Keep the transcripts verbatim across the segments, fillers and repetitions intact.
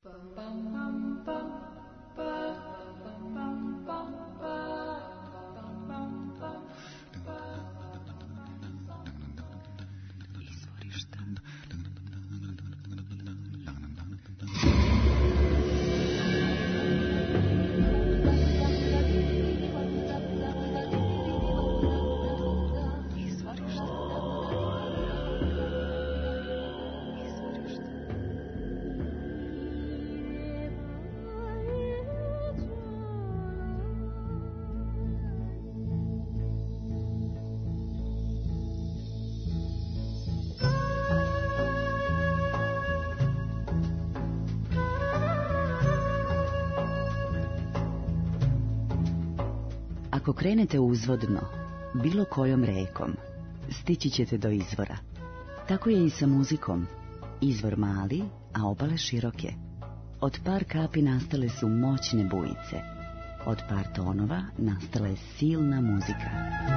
Ako krenete uzvodno, bilo kojom rekom, stići ćete do izvora. Tako je i sa muzikom. Izvor mali, a obale široke. Od par kapi nastale su moćne bujice. Od par tonova nastala je silna muzika.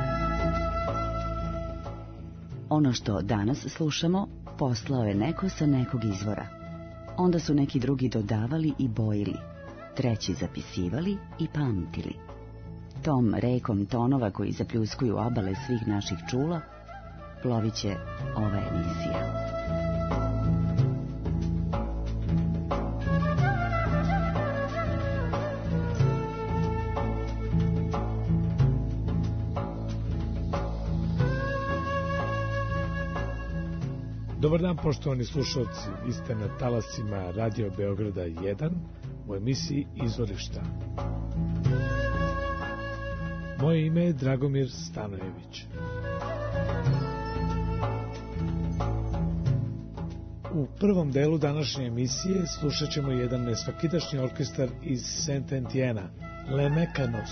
Ono što danas slušamo, poslao je neko sa nekog izvora. Onda su neki drugi dodavali i bojili, treći zapisivali i pamtili. Tom rekom tonova koji zapljuskuju obale svih naših čula, plovit će ova emisija. Dobar dan, poštovani slušalci, vi ste na talasima Radio Beograda jedan u emisiji Izvorišta. Moje ime je Dragomir Stanojević. U prvom delu današnje emisije slušat ćemo jedan nesvakidašnji orkestar iz Saint-Étienne, Les Mécanos,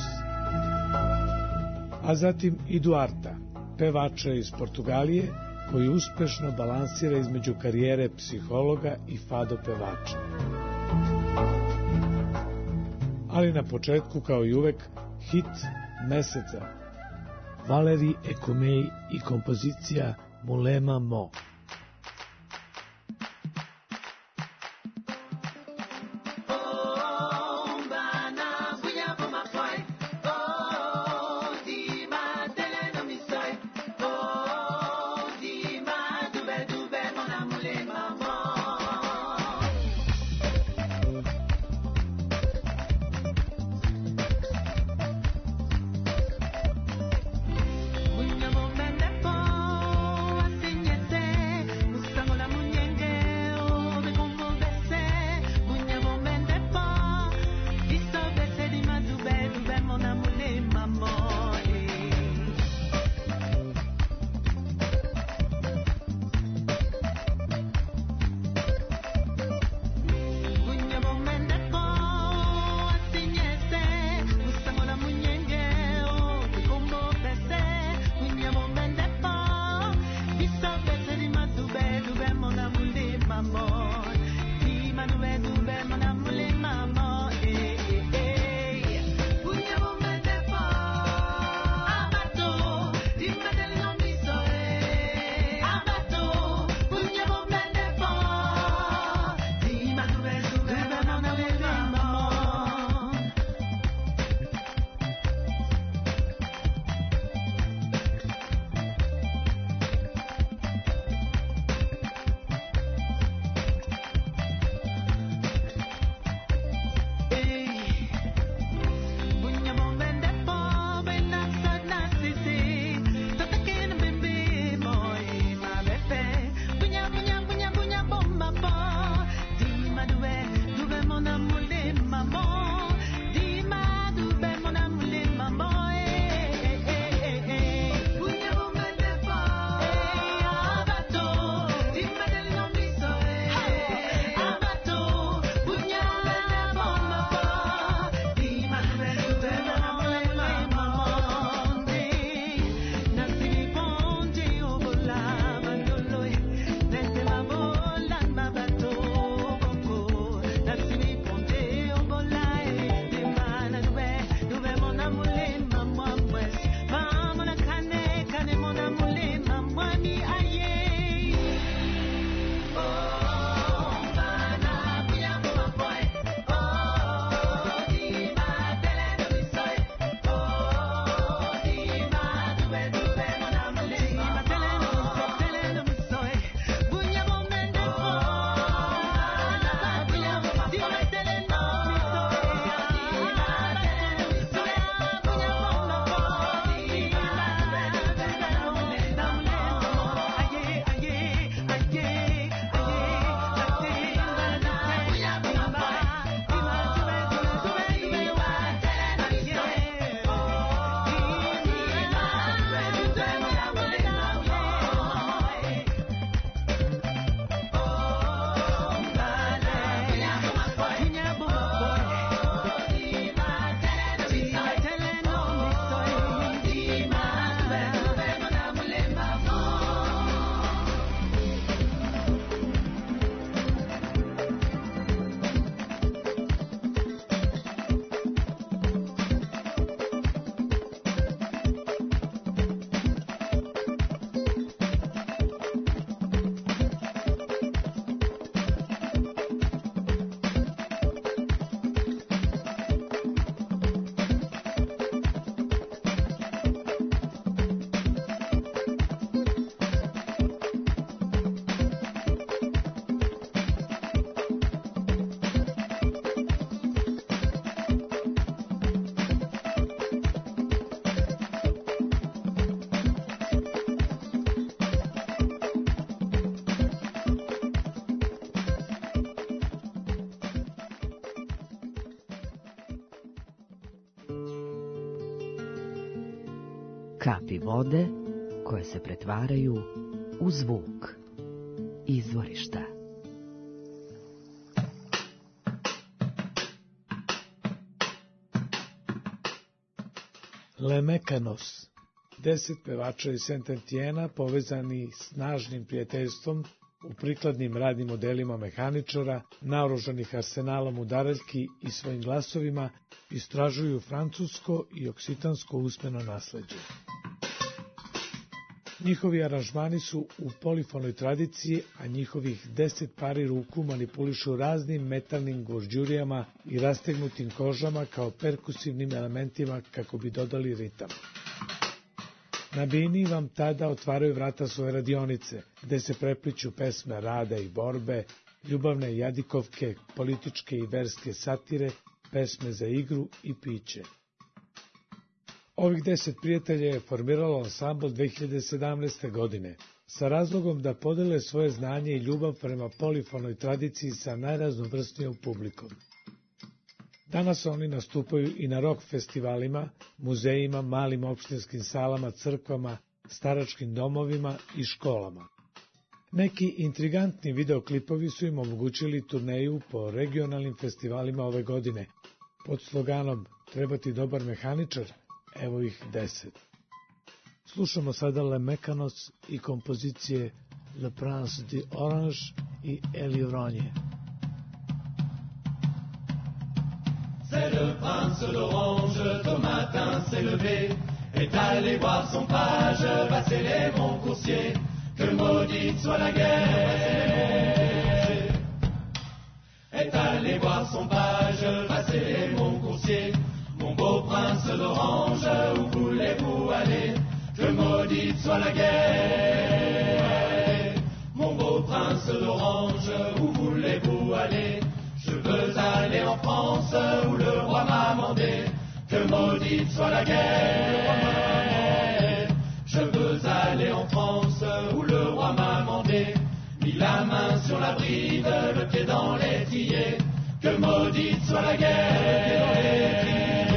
a zatim i Duarta, pevača iz Portugalije, koji uspešno balansira između karijere psihologa i fado pevača. Ali na početku, kao i uvek, hit meseca, Valérie Ecoumei i kompozicija Mulema Mo. Say Kapi vode koje se pretvaraju u zvuk. Izvorišta. Le Mekanos, deset pevača iz Saint-Étienne povezani snažnim prijateljstvom u prikladnim radnim modelima mehaničara, naoružanih arsenalom udaraljki i svojim glasovima, istražuju francusko i oksitansko usmeno nasleđe. Njihovi aranžmani su u polifonoj tradiciji, a njihovih deset pari ruku manipulišu raznim metalnim gorđurijama i rastegnutim kožama kao perkusivnim elementima kako bi dodali ritam. Na bini vam tada otvaraju vrata svoje radionice, gde se prepliću pesme rada i borbe, ljubavne jadikovke, političke i verske satire, pesme za igru i piće. Ovih deset prijatelja je formiralo ansambl dve hiljade sedamnaeste. godine, sa razlogom da podele svoje znanje i ljubav prema polifonoj tradiciji sa najraznovrsnijom publikom. Danas oni nastupaju i na rock festivalima, muzejima, malim opštinskim salama, crkvama, staračkim domovima i školama. Neki intrigantni videoklipovi su im omogućili turneju po regionalnim festivalima ove godine, pod sloganom "Treba ti dobar mehaničar, evo ih deset". Slušamo sada Le Mekanos i kompozicije Le Prince d'Orange i Elie Rogne. C'est le prince d'Orange, tôt matin s'est levé, est allé voir son page, Vasselé mon coursier, que maudite soit la guerre. Est allé voir son page, Vasselé mon coursier, mon beau prince d'Orange, où voulez-vous aller, que maudite soit la guerre. Mon beau prince d'Orange, où voulez-vous aller? Je veux aller en France où le roi m'a mandé, que maudite soit la guerre. Je veux aller en France où le roi m'a mandé, mis la main sur la bride, le pied dans l'étrier, que maudite soit la guerre.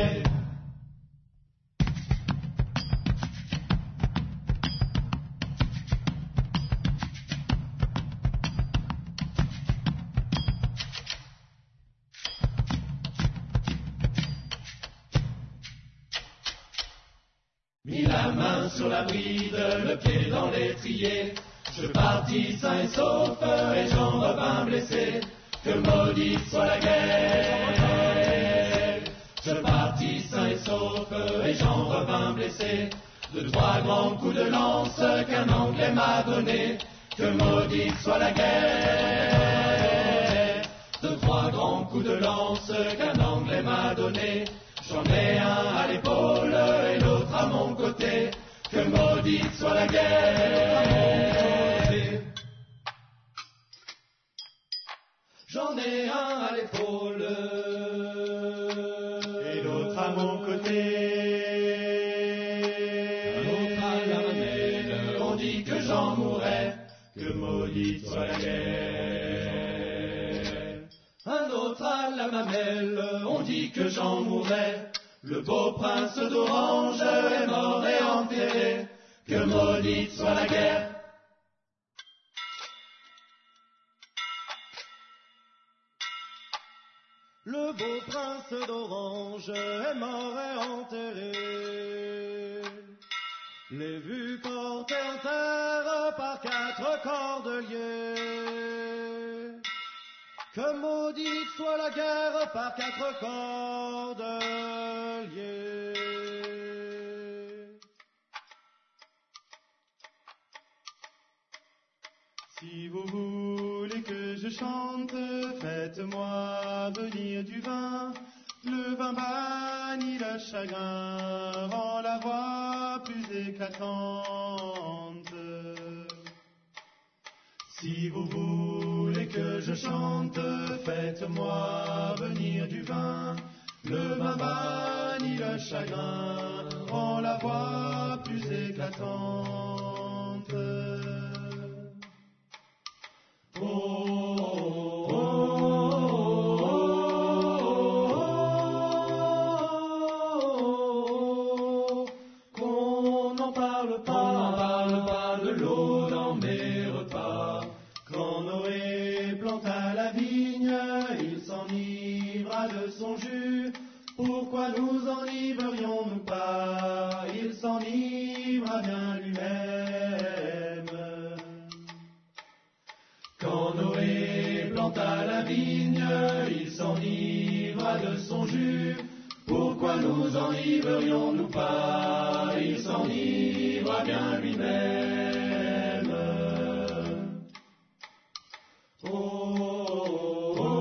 Mis la main sur la bride, le pied dans l'étrier, je partis sain et sauf et j'en revins blessé, que maudite soit la guerre. Je partis sain et sauf et j'en revins blessé, de trois grands coups de lance qu'un Anglais m'a donné, que maudite soit la guerre. De trois grands coups de lance qu'un Anglais m'a donné, j'en ai un à l'épaule et l'autre à mon côté, que maudite soit la guerre. J'en ai un à l'épaule et l'autre à mon côté. Un autre à la mamelle, on dit que j'en mourrais, que maudite soit la guerre. Un autre à la mamelle, on dit que j'en mourrais, le beau prince d'Orange est mort et enterré, que maudite soit la guerre. Le beau prince d'Orange est mort et enterré, les vues portées en terre par quatre cordeliers, que maudite soit la guerre par quatre cordeliers. Si vous voulez que je chante, faites-moi venir du vin. Le vin bannit le chagrin, rend la voix plus éclatante. Si vous voulez que je chante, faites-moi venir du vin. Le vin bannit le chagrin, rend la voix plus éclatante. Oh, oh, oh, oh, qu'on s'enivrera de son jus. Pourquoi nous enivrerions-nous pas? Il s'enivra bien lui-même. Quand Noé planta la vigne, il s'enivra de son jus. Pourquoi nous enivrerions-nous pas? Il s'enivra bien lui-même. Oh, oh, oh,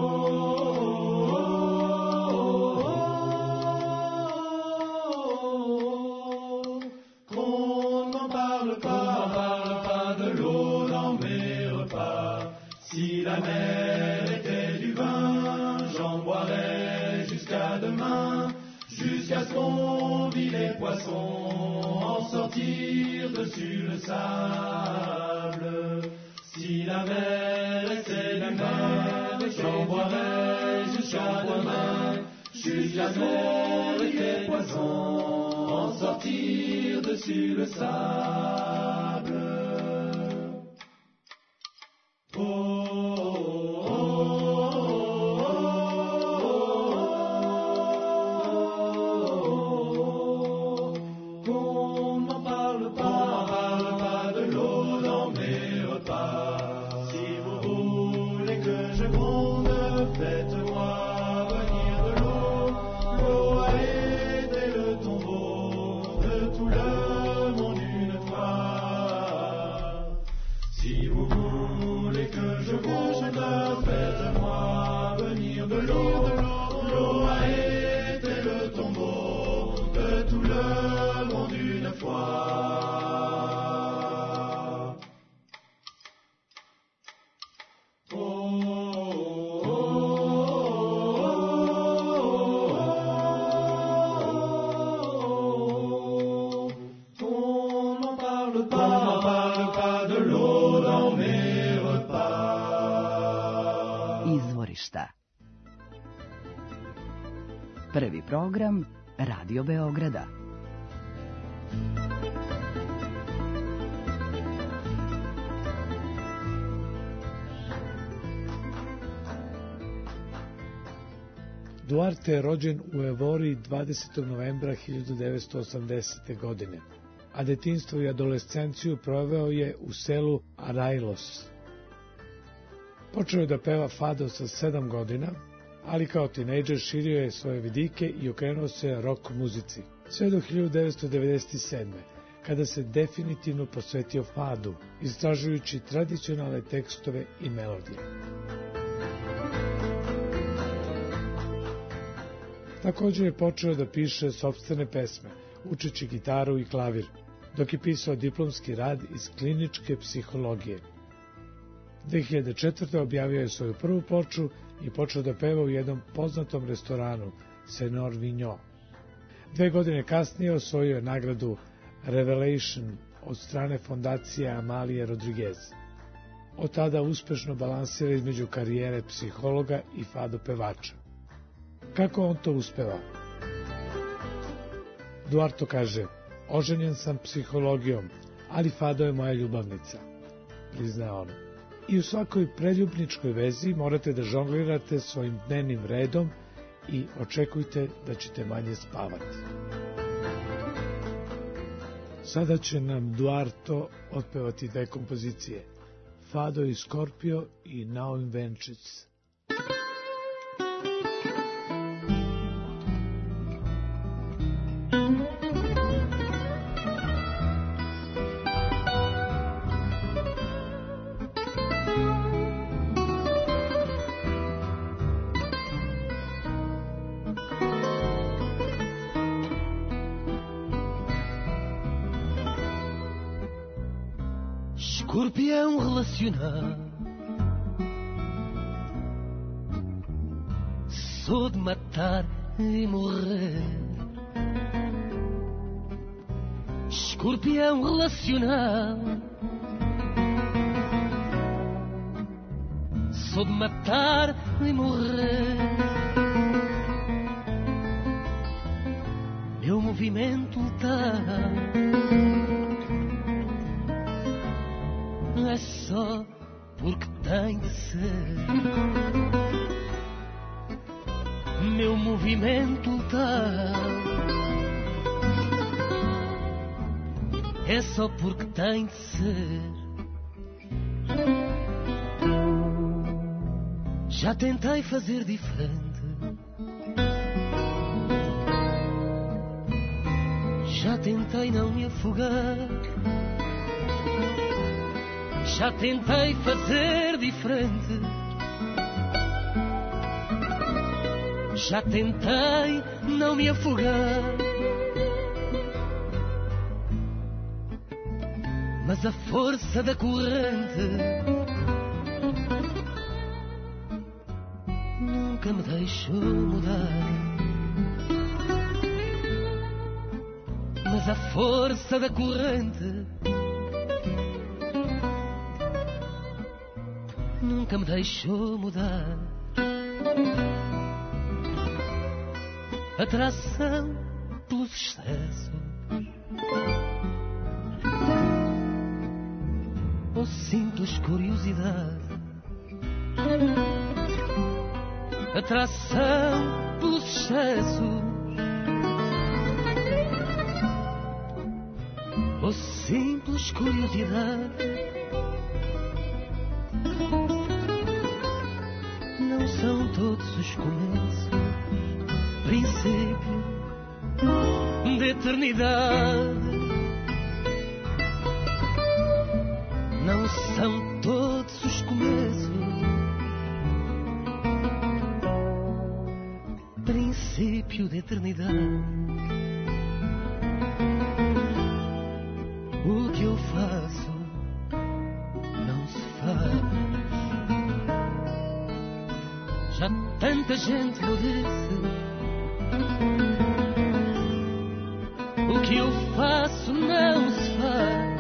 oh, qu'on n'en parle pas, parle pas de l'eau dans mes repas. Si la mer était du vin, j'en boirais jusqu'à demain. Jusqu'à ce qu'on vit les poissons en sortir dessus le sable. Si la mer était du vin, j'en boirais jusqu'à demain. Jusqu'à ce qu'on vit les poissons en sortir dessus le sable. Oh. Prvi program Radio Beograda. Duarte je rođen u Evori dvadesetog novembra hiljadu devetsto osamdesete. godine, a detinjstvo i adolescenciju proveo je u selu Arailos. Počeo je da peva fado sa sedam godina, ali kao tinejdžer širio je svoje vidike i okrenuo se rock muzici. Sve do hiljadu devetsto devedeset sedme. kada se definitivno posvetio fadu, istražujući tradicionalne tekstove i melodije. Također je počeo da piše sopstvene pesme, učeći gitaru i klavir, dok je pisao diplomski rad iz kliničke psihologije. dve hiljade četvrte. objavio je svoju prvu ploču i počeo da peva u jednom poznatom restoranu, Senor Vigno. Dve godine kasnije osvojio je nagradu Revelation od strane fondacije Amalije Rodriguez. Od tada uspešno balansira između karijere psihologa i fado pevača. Kako on to uspeva? Duarto kaže: oženjen sam psihologijom, ali fado je moja ljubavnica, prizna on. I u svakoj preljubničkoj vezi morate da žonglirate svojim dnevnim redom i očekujte da ćete manje spavati. Sada će nam Duarto otpevati dve kompozicije, Fado i Scorpio i Now in Venčić. Escorpião relacionado, sou de matar e morrer. Escorpião relacionado, sou de matar e morrer. Meu movimento tá é só porque tem de ser. meu movimento tal é só porque tem de ser. Já tentei fazer diferente, já tentei não me afogar, já tentei fazer diferente, já tentei não me afogar. Mas a força da corrente nunca me deixou mudar. Mas a força da corrente nunca me deixou mudar. Atração pelos excessos ou simples curiosidade. Atração pelos excessos ou simples curiosidade. Não são todos os começos princípio de eternidade. Não são todos os começos princípio de eternidade. O que eu faço não se faz. Já tanta gente me disse: o que eu faço não se faz.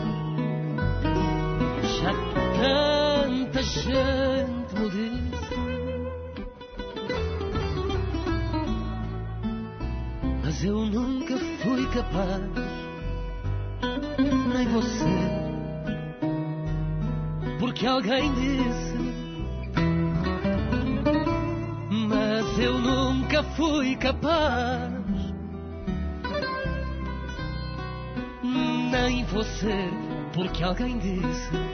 Já tanta gente me disse, mas eu nunca fui capaz, nem você, porque alguém disse. Mas eu nunca fui capaz, nem você, porque alguém disse.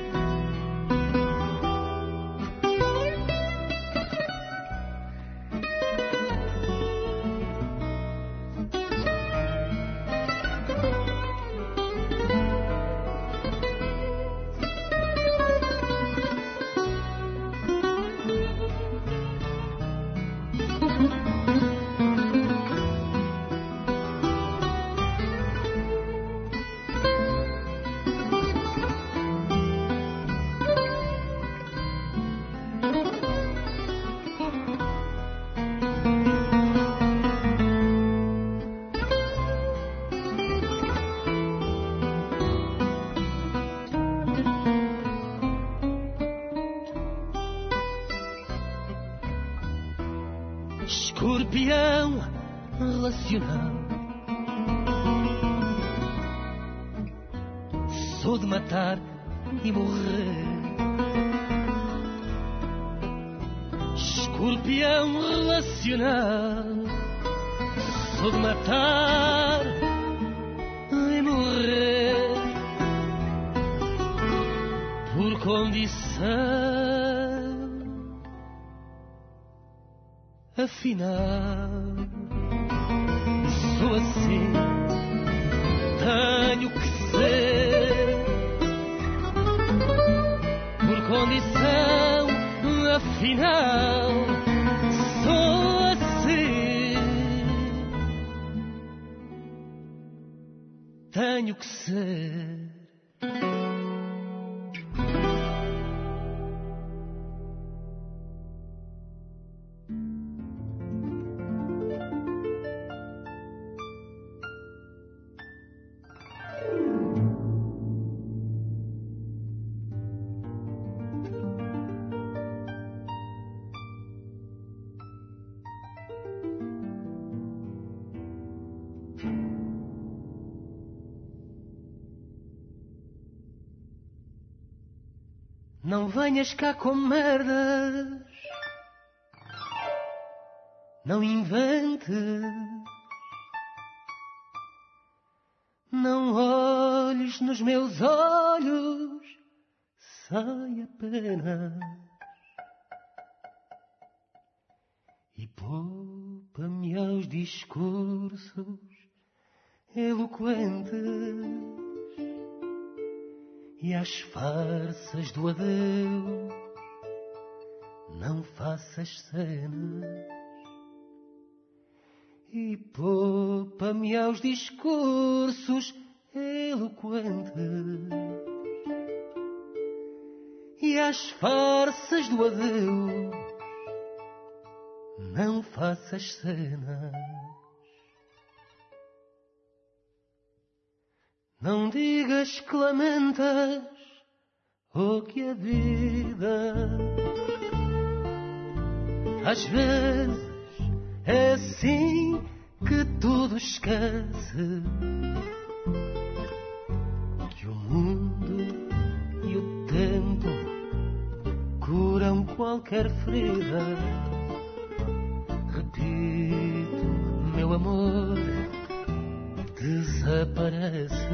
Escorpião relacional, sou de matar e morrer. Escorpião relacional, sou de matar e morrer. Por condição, afinal, sou assim, tenho que ser. Por condição, afinal, sou assim, tenho que ser. Não venhas cá com merdas, não invente, não olhes nos meus olhos, sai apenas e poupa-me aos discursos eloquentes e às farsas do adeus, não faças cenas. E poupa-me aos discursos eloquentes e às farsas do adeus, não faças cenas. Não digas que lamentas ou que a vida às vezes é assim que tudo esquece, que o mundo e o tempo curam qualquer ferida. Repito, meu amor, desaparece,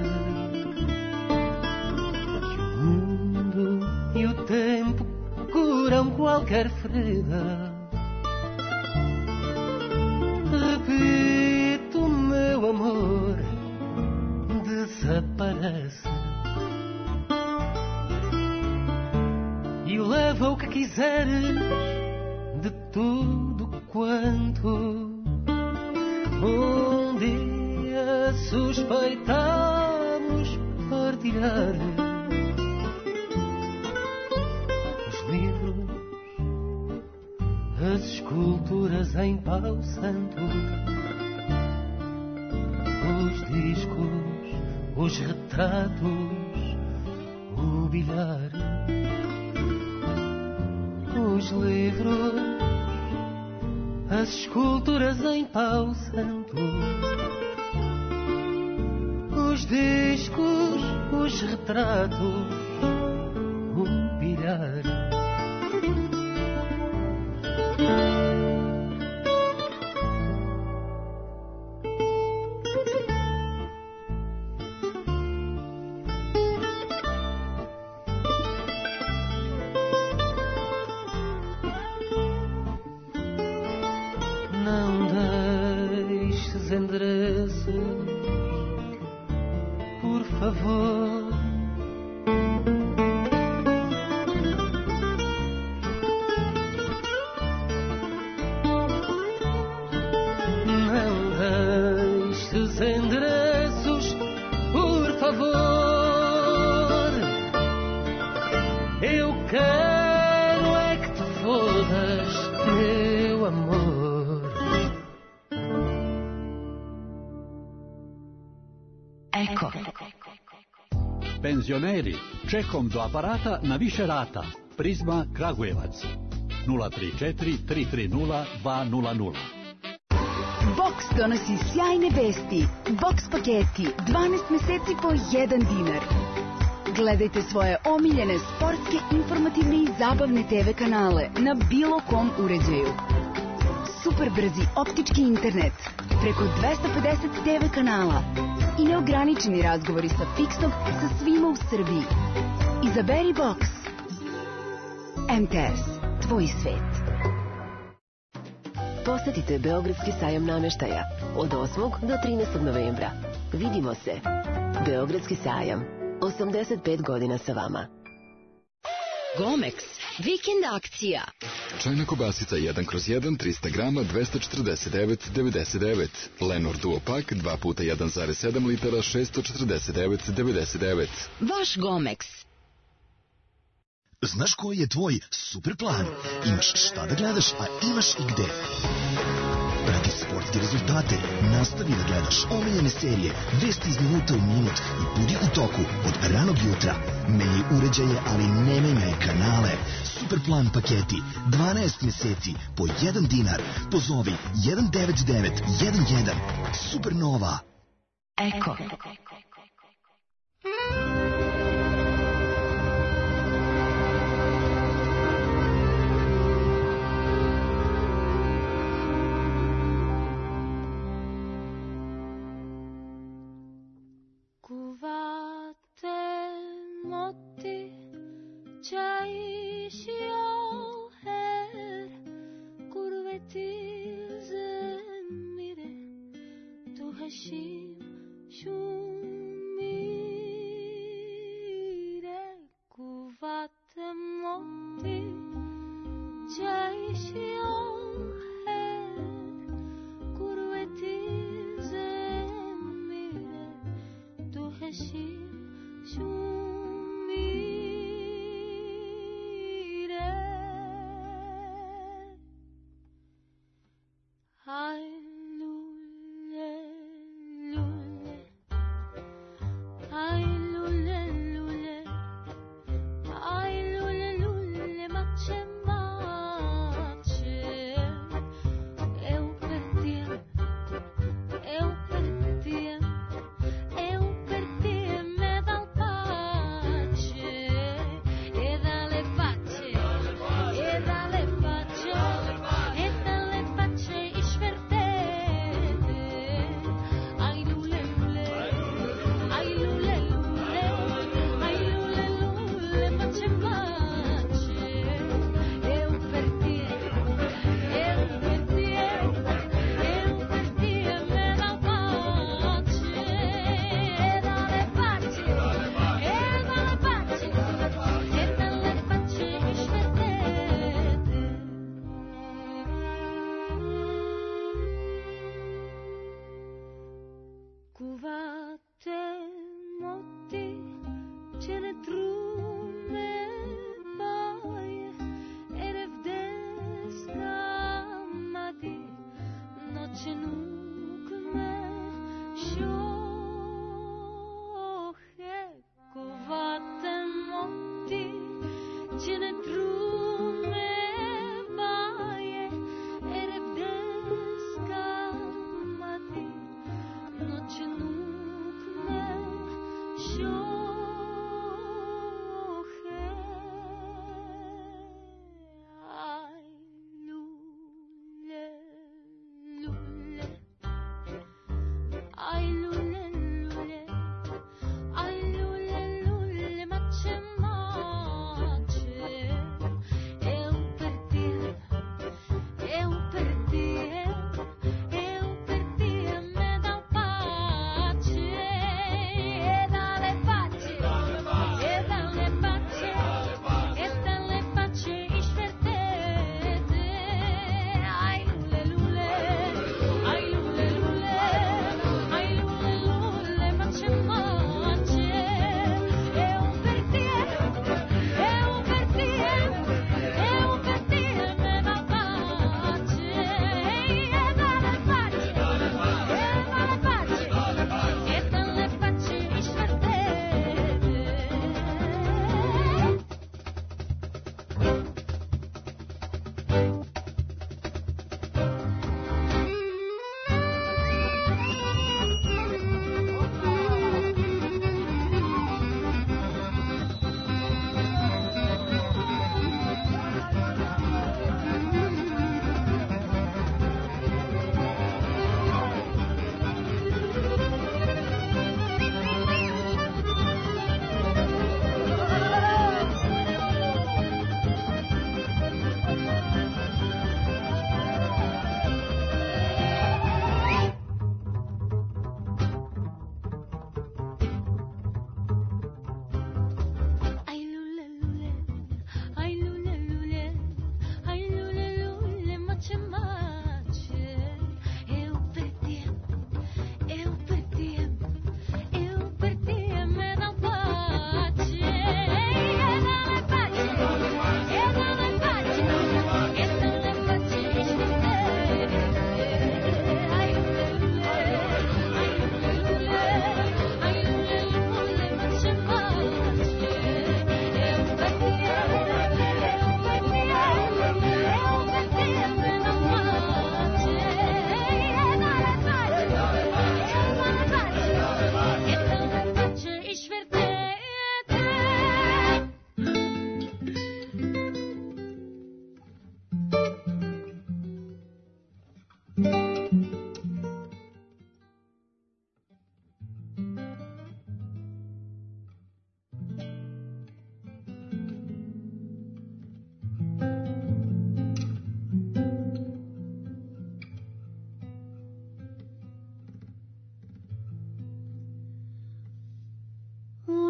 que o mundo e o tempo curam qualquer ferida. Repito, meu amor, desaparece e leva o que quiseres de tudo quanto um dia suspeitamos partilhar. Os livros, as esculturas em pau santo, os discos, os retratos, o bilhar, os livros, as esculturas em pau santo, os discos, os retratos, o bilhar. Não deixes endereço, por favor. Não deixes endereços, por favor. Eu quero é que te fodas, meu amor. Eko. Penzioneri, čekom do aparata na više rata. Prizma Kragujevac. nula tri četiri tri tri nula dva nula nula. Boks donosi sjajne vesti. Boks paketi, dvanaest meseci po jedan dinar. Gledajte svoje omiljene sportske, informativne i zabavne te ve kanale na bilo kom uređaju. Super brzi optički internet, preko dvesta pedeset te ve kanala i neograničeni razgovori sa fiksom sa svima u Srbiji. Izaberi Boks. em te es, tvoj svet. Posetite Beogradski sajam nameštaja od osmog do trinaestog novembra. Vidimo se. Beogradski sajam. osamdeset pet godina sa vama. Gomex. Vikend akcija. Čajna kobasica jedan kroz jedan, trista grama, dvesta četrdeset devet devedeset devet. Lenor Duo Pak, dva puta jedan zarez sedam litara, šesto četrdeset devet devedeset devet. Vaš Gomex. Znaš koji je tvoj super plan? Imaš šta da gledaš, a imaš i gde. Prati sportske rezultate, nastavi da gledaš omiljene serije, vesti iz minuta u minut i budi u toku od ranog jutra. Menjaj uređaje, ali ne menjaj kanale. Super plan paketi, dvanaest meseci po jedan dinar. Pozovi jedan devet devet jedan jedan. Supernova. Eko. Kuvate moti çayşıyor her kurveti zemire tu hashim shumire kuvate moti çayşıyor her kurveti zemire tu hashim shumire ay lule lule ay lule lule ay lule lule mache mache eu perdi eu perdi eu perdi me dal pace e dalle pace e dalle pace e dalle pace isverdete ai lule lule ai lule lule ai lule lule mace mace eu perdi eu perdi eu perdi me dal pace e dalle pace e dalle pace e dalle pace isverdete Kuvate moti çene trume baje erevdes kamadi noće nuk me šohe Kuvate moti çene trume baje erevdes kamadi noće nuk me šohe aj lule lule aj lule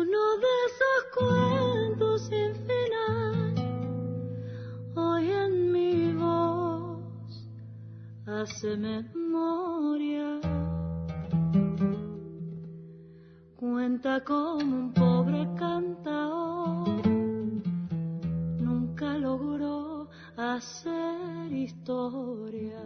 uno de esos cuentos sin final, hoy en mi voz hace memoria. Cuenta como un pobre cantador nunca logró hacer historia.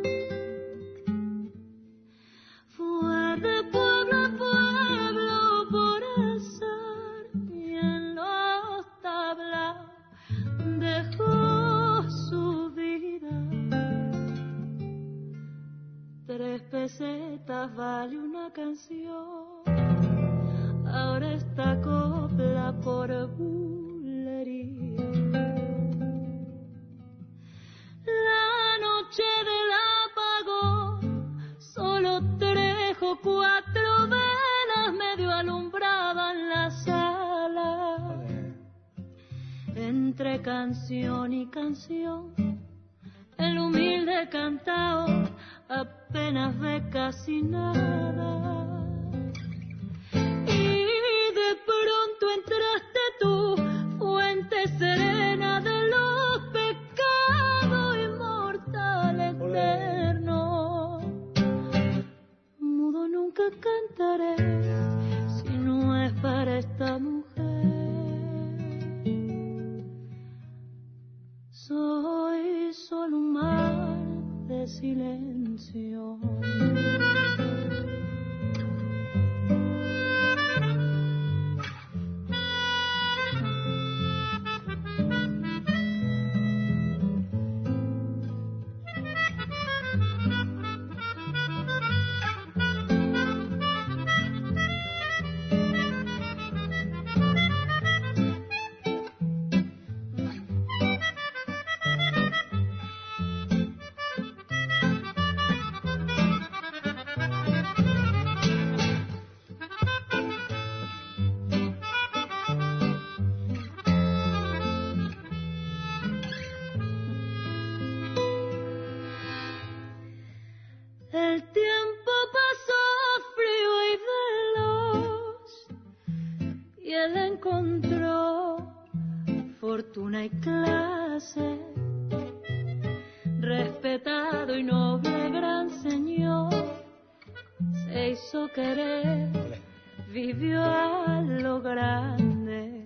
Fue de pueblo a pueblo por azar y en los tablaos dejó su vida. Tres pesetas vale una canción, ahora esta copla por bulería. La noche del apagón, solo tres o cuatro velas medio alumbraban la sala. Entre canción y canción, el humilde cantao apenas ve casi nada. De pronto entraste tú, fuente serena de los pecados inmortales eternos. Mudo nunca cantaré si no es para esta mujer. Soy solo un mar de silencio. Fortuna y clase, respetado y noble gran señor, se hizo querer, vivió a lo grande,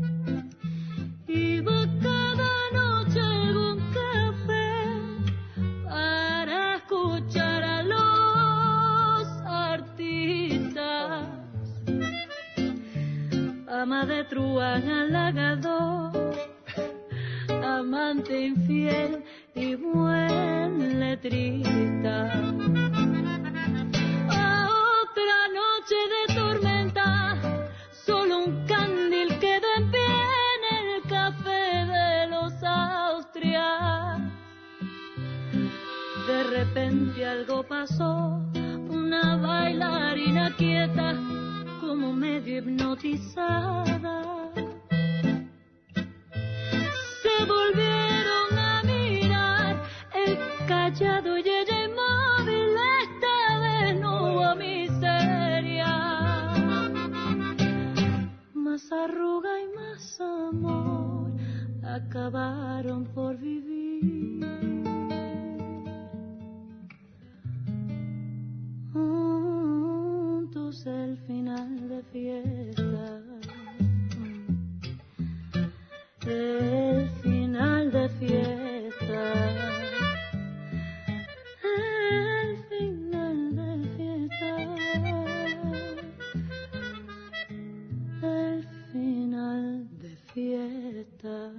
iba cada noche a algún café para escuchar a los artistas, ama de truán halagador, amante infiel y buen letrista. A otra noche de tormenta, solo un candil queda en pie en el café de los Austrias. De repente algo pasó, una bailarina quieta, como medio hipnotizada. Se volvieron a mirar, él callado y ella inmóvil, esta vez no hubo miseria. Más arruga y más amor acabaron por vivir. Juntos el final de fiesta. El final de fiesta, el final de fiesta, el final de fiesta.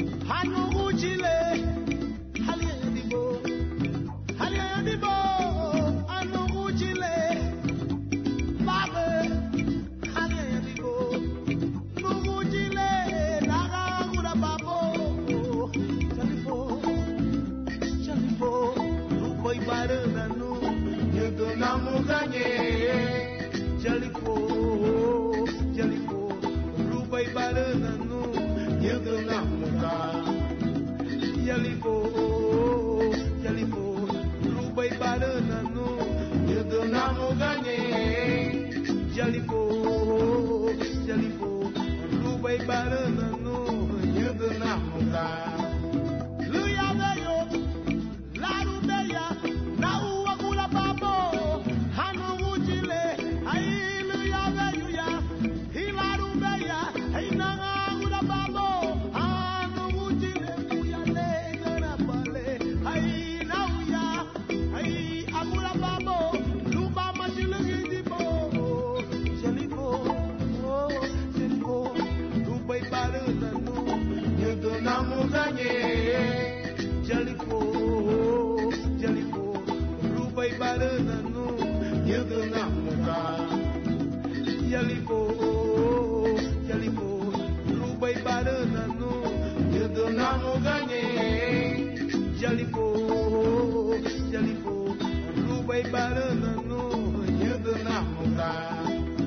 Hanu Ujile, Halia Dibo, Halia Dibo. namuka Yalipo Yalipo Rubai barana no Yudo namuganye Yalipo Yalipo Rubai barana no Yudo namuka Luya beyo Laru beya Nau akula babo Hanu ujile Ai luya beyo ya Hilaru beya Ai nanga akula babo Hanu ujile Luya legana pale Ai nauya Ai akula babo Luba machile gidibo Jalibo Oh Jalibo Rubai barana no Yudo namuganye Jalipo, Jalipo, Rubai barana no, Yudo namuka. Jalipo, Jalipo, Rubai barana no, Yudo namuganye. Jalipo, Jalipo, Rubai barana no, Yudo namuka.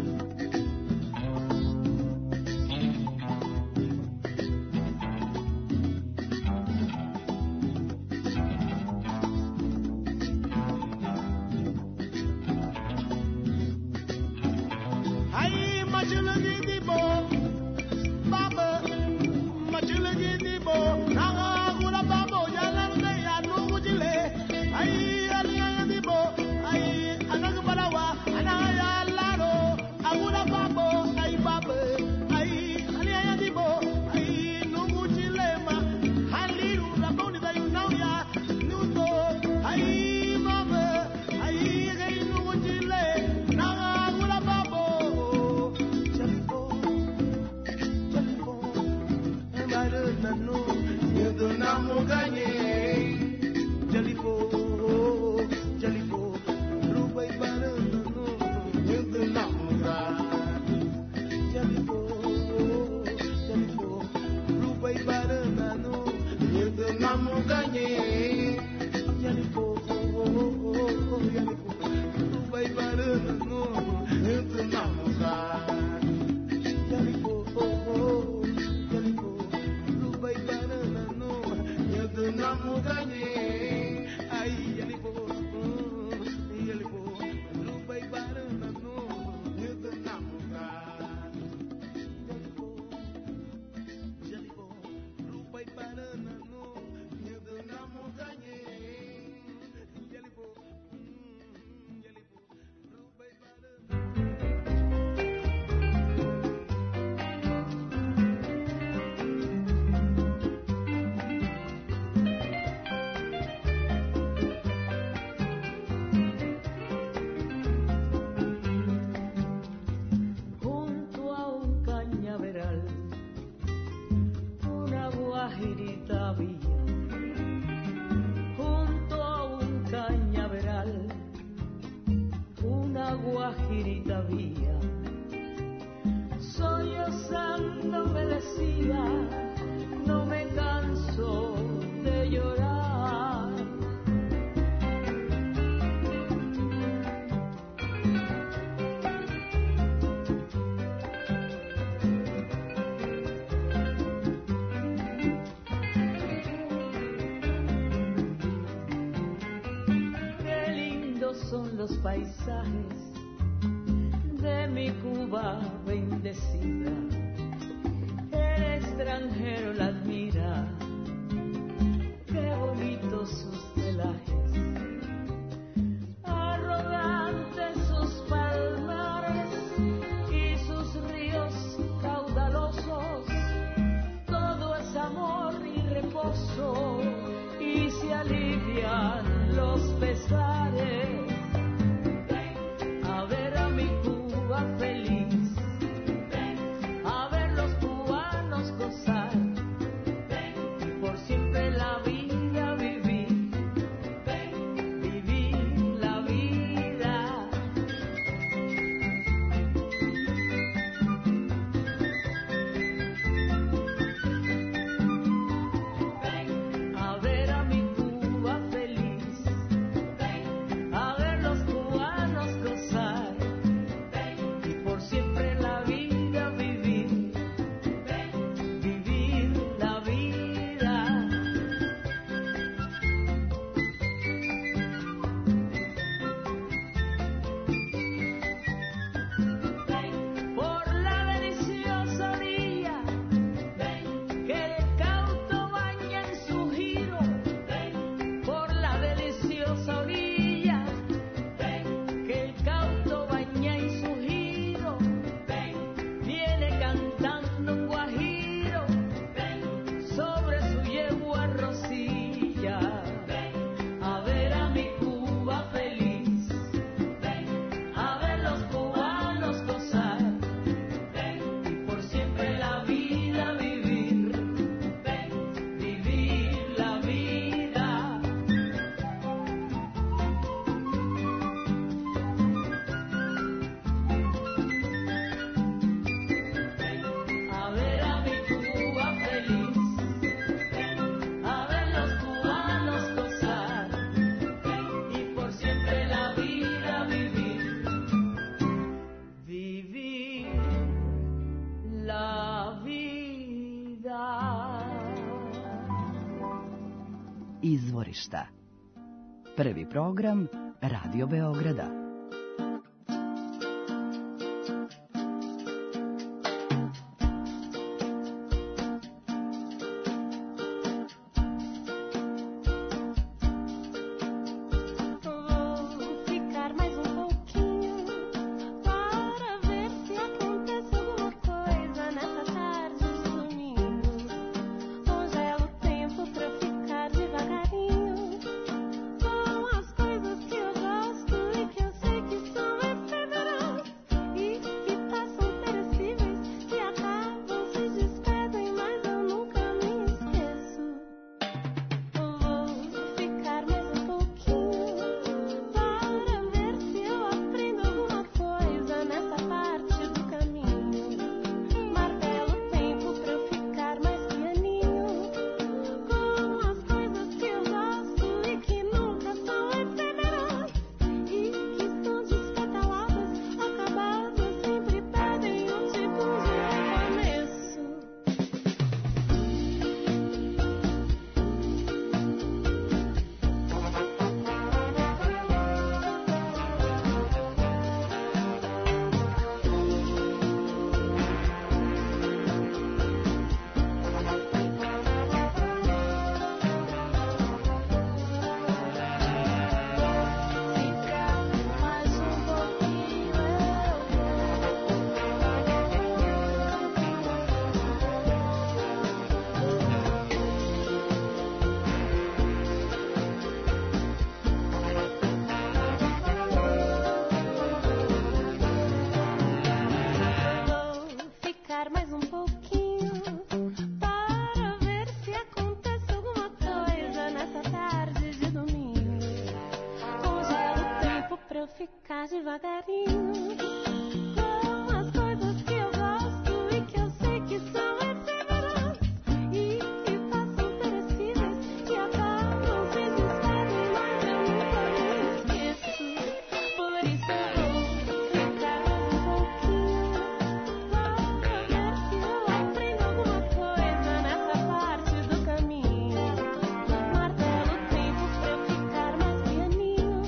Paisajes de mi Cuba bendecida, el extranjero la admira, qué bonitos sus celajes, arrogantes sus palmares y sus ríos caudalosos, todo es amor y reposo y se alivian los pesares. Feliz, a ver los cubanos gozar, por siempre la vida vivir, vivir la vida. A ver a mi Cuba feliz, izvorišta. Prvi program Radio Beograda. Devagarinho, com as coisas que eu gosto e que eu sei que são efêmeras e que passam perecíveis e acabam se desfazem, mas eu nunca me esqueço. Por isso eu vou ficar um pouquinho para ver se eu aprendo alguma coisa nessa parte do caminho. Martelo o tempo pra eu ficar mais pianinho.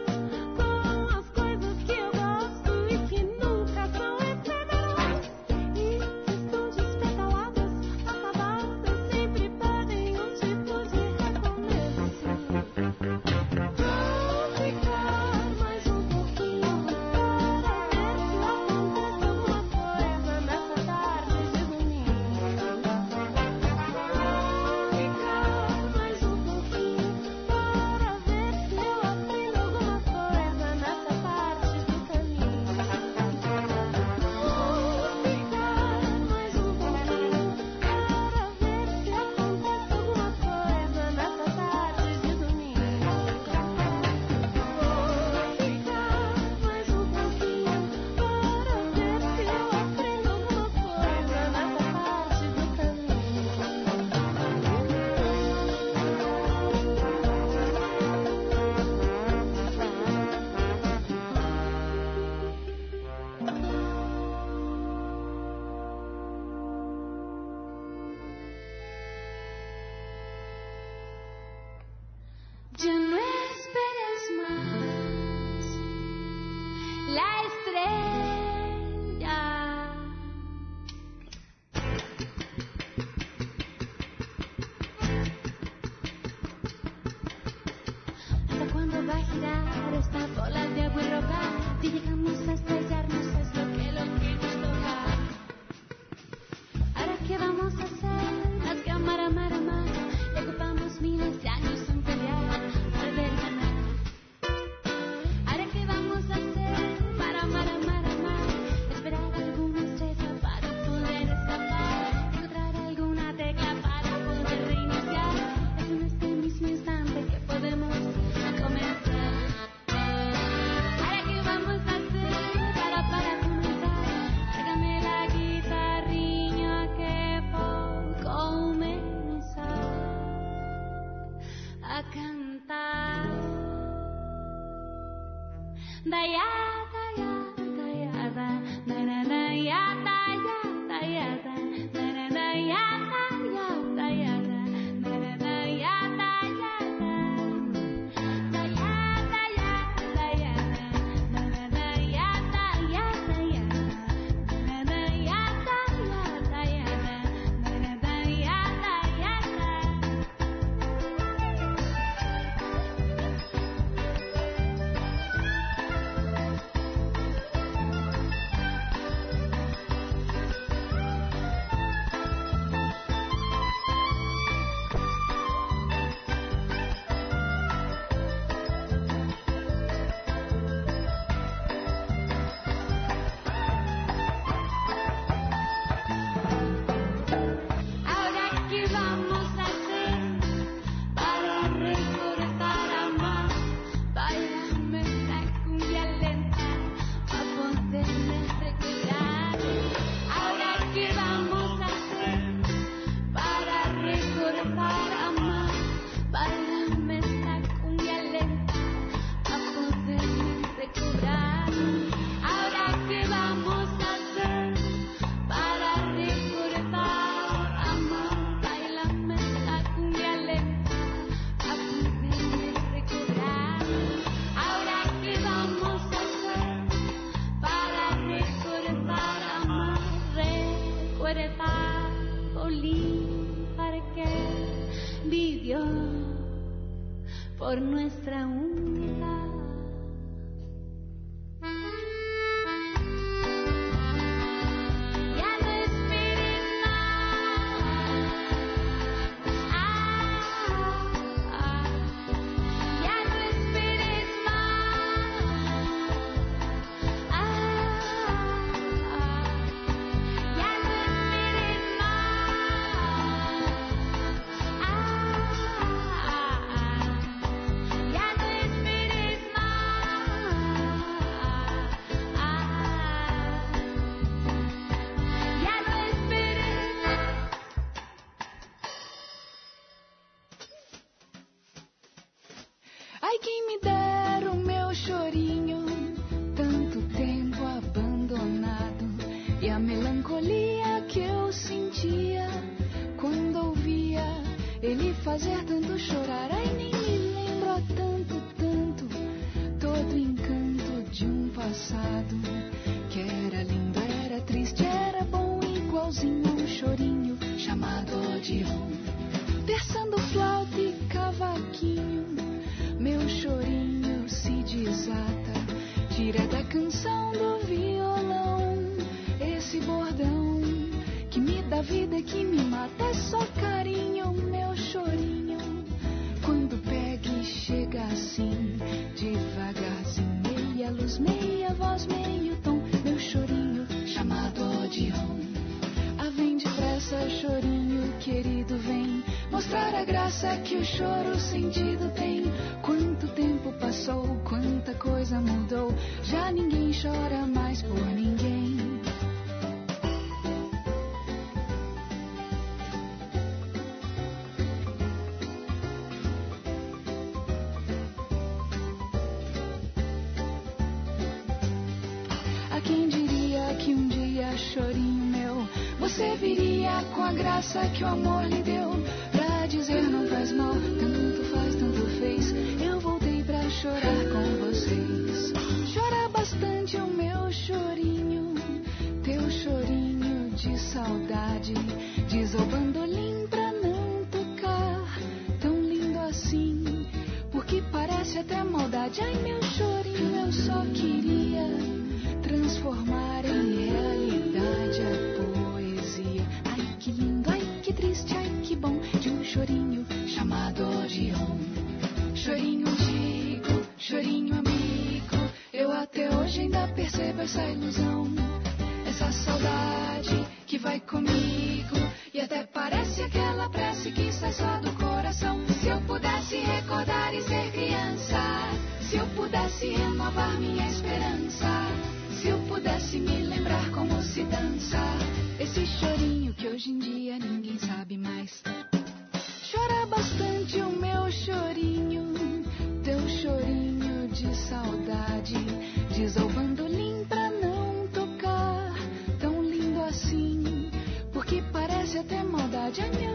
Ya no esperes más la estrella. ¿Hasta cuándo va a girar esta bola de agua y roca? Si llegamos a estrellarnos es lo que, lo que nos toca. ¿Ahora qué vamos a hacer? Las cámaras, mar, mar, ocupamos miles de años en pelear. ¿Ahora qué vamos a hacer? Para amar, amar, amar. Esperar alguna estrella para poder escapar. Encontrar alguna tecla para poder reiniciar. Es en este mismo instante que podemos comenzar. ¿Ahora qué vamos a hacer? Para, para comenzar. Tráigame la guitarrinha que vou comenzar a cantar. Daya, daya, daya, da, da, da, daya, daya, daya, da, da, da, daya, daya, daya, da, da, da, daya, daya, decidió por nuestra unidad. Ya no esperes más, ah, ah. Ya no esperes más, ah, ah. Ya no esperes más, ah, ah. Ya no esperes Ai, quem me dera o meu chorinho, tanto tempo abandonado, e a melancolia que eu sentia quando ouvia ele fazer tanto chorar. Ai, nem me lembro há tanto, tanto, todo encanto de um passado que era lindo, era triste, era bom, igualzinho a um chorinho chamado Odeon. Terçando flauta e cavaquinho, meu chorinho se desata, tira da canção do violão esse bordão que me dá vida, que me mata. É só carinho, meu chorinho, quando pega e chega assim, devagarzinho, meia luz, meia voz, meio tom, meu chorinho chamado Odeon. Ah, vem depressa, chorinho querido, vem mostrar a graça que o choro sentido tem. Quanto tempo passou, quanta coisa mudou, já ninguém chora mais por ninguém. A quem diria que um dia, chorinho meu, você viria com a graça que o amor lhe deu, pra dizer não faz mal, tanto faz, tanto fez, eu voltei pra chorar com vocês. Chora bastante o meu chorinho, teu chorinho de saudade, diz ao bandolim pra não tocar, tão lindo assim, porque parece até maldade. Ai, meu chorinho, eu só queria transformar em realidade a poesia. Ai, que lindo, ai, que triste, ai, que bom, de um chorinho chamado Odeon. Chorinho antigo, chorinho amigo, eu até hoje ainda percebo essa ilusão, essa saudade que vai comigo, e até parece aquela prece que sai só do coração. Se eu pudesse recordar e ser criança, se eu pudesse renovar minha esperança, se eu pudesse me lembrar como se dança esse chorinho que hoje em dia ninguém sabe mais. Chora bastante o meu chorinho, teu chorinho de saudade, diz ao bandolim pra não tocar, tão lindo assim, porque parece até maldade. Ai, meu